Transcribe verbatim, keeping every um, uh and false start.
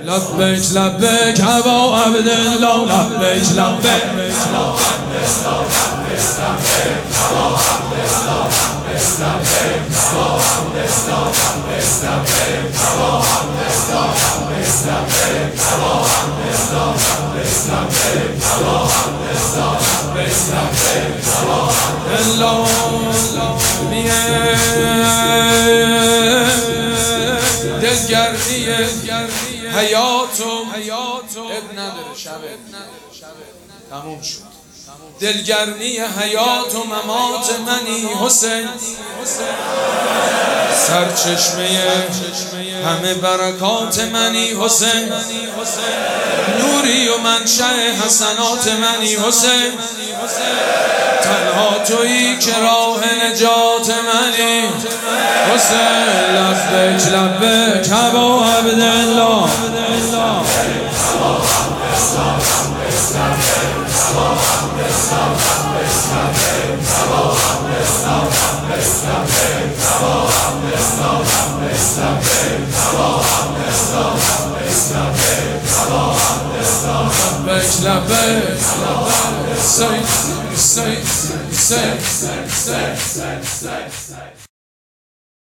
لبیک لبیک ابا عبدالله لبیک لبیک دلگردی حیاتم اب نداره شبه تموم شد. دلگرمی حیات و ممات منی حسین، سرچشمه همه برکات منی حسین، نوری و منشأ حسنات منی حسین، تنها تویی که راه نجات منی حسین. لبیک لبیک ابا عبدالله لبیک لبیک say say say say say say